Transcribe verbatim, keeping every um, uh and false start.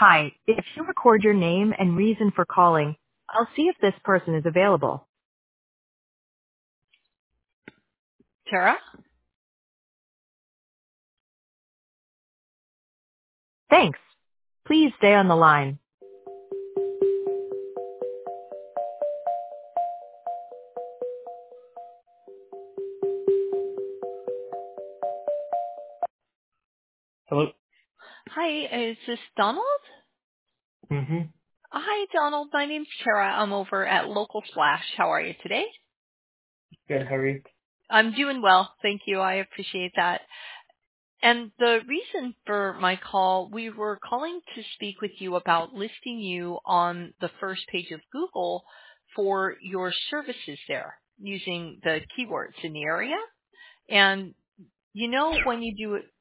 Hi, if you record your name and reason for calling, I'll see if this person is available. Tara? Thanks. Please stay on the line. Hello. Hi, is this Donald? Mm-hmm. Hi, Donald. My name's Tara. I'm over at Local Splash. How are you today? Good. How are you? I'm doing well. Thank you. I appreciate that. And the reason for my call, we were calling to speak with you about listing you on the first page of Google for your services there using the keywords in the area. And you know, when you do